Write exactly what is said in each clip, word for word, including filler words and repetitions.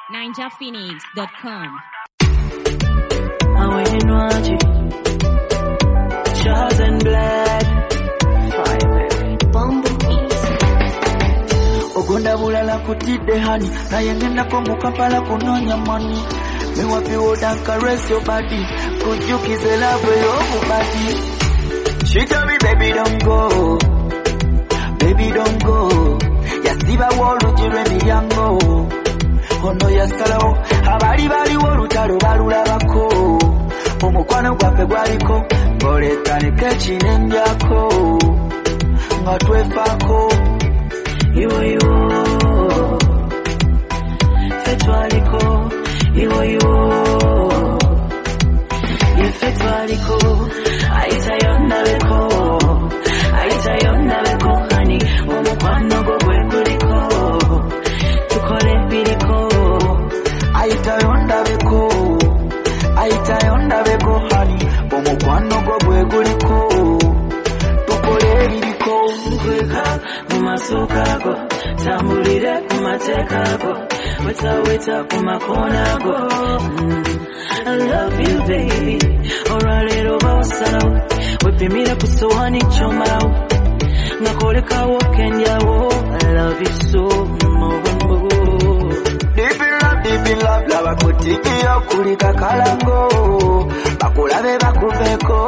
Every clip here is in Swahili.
ninja phoenix dot com. Charles and Black Fire Bumblebees Ogunda bulala kutide honey naye ngenda ko mu Kampala kunonya money me wapi woda caress your body kujukize love your body. She tell me baby don't go, baby don't go, yasiba wolu jiremi yango ono yasalo abali bali wolutalo balulabako omukwano gwafe gwaliko Boletane kechine njako nga twefako iwo iwo fetwaliko iwo iwo yefetwaliko aitayo beko aitayo beko hani omukwano gwo gwekuliko tukole biriko aitayo beko aitayo beko hani omukwano gwo bweguliko tukole biriko nkweka mu masuka go tambulire ku mateka go weta weta ku makona go mm. I love you baby oralero basalawo wepimira ku sohani chomalawo ngakoleka wokendyawo I love you so much. Deep in love, deep in love, lava kutikiyo kulika kalango bakulabe bakuveko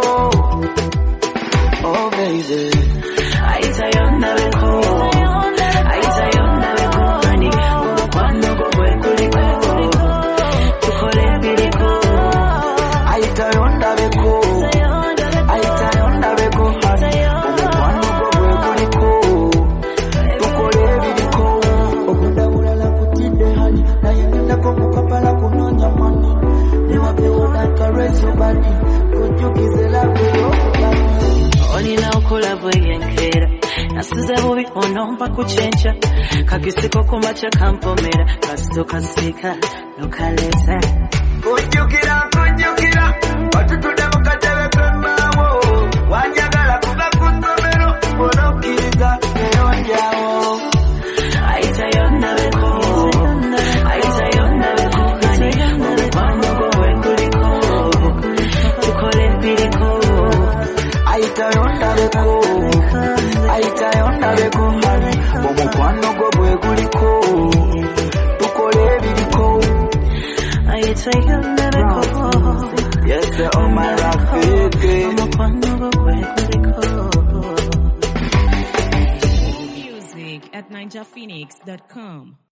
oh baby aitayo beko aitayo beko hani omukwano gwo gwekuliko tukole biriko aitayo beko aitayo beko hani omukwano gwo gwekuliko tukole biriko ogunda bulala kutide hani naye ngenda ko mu Kampala kunonya money ne wapi woda caress your body kujukize love your body. Oni na okola bweyenkera nasize bubi onompa kuchencha kakisiko kumacha kampomera kasito kasika nokalesa kujukira kujukira watutude mukatebe pembawo wanyagala kuba kusomero onokiriza eyonjawo aitayo beko aitayo beko hani omukwano gwo gwekuliko tukole biriko aitayo beko aitayo beko hani omukwano gwo bweguliko tukole biriko aitayo beko yes the oh my rafiki omukwano gwo bweguliko. Music at ninja phoenix dot com.